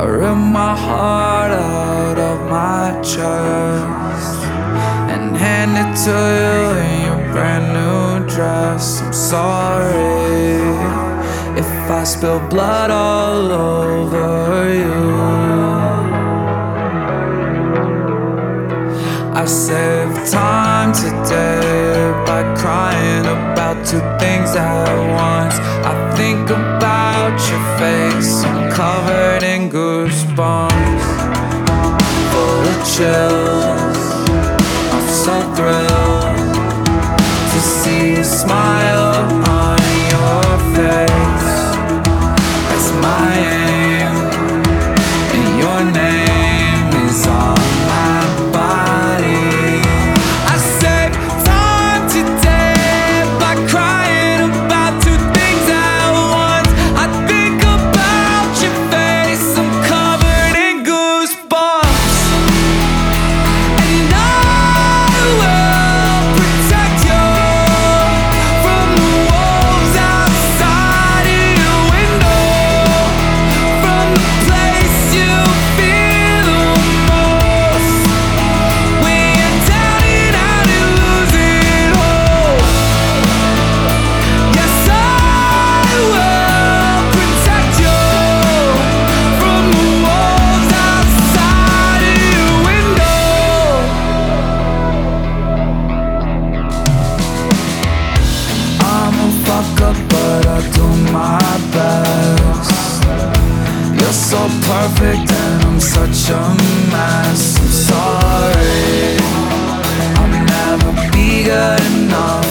rip my heart out of my chest and hand it to you in your brand new dress. I'm sorry if I spill blood all over you. I saved time today by crying about two things at once. I think about your face, I'm covered in goosebumps, full of chills. I'm so thrilled to see you smile on your face. That's my aim, and your name is on my body. I saved time today by crying about two things at once. I think about your face, I'm covered in goosebumps, and I will protect you from the wolves outside of your window, from the place you fear the most, when you're down and out and losing hope. Yes, I will protect you from the wolves outside of your window. I'm a fuck up, but I do my best. You're so perfect and I'm such a mess. I'm sorry, I'll never be good enough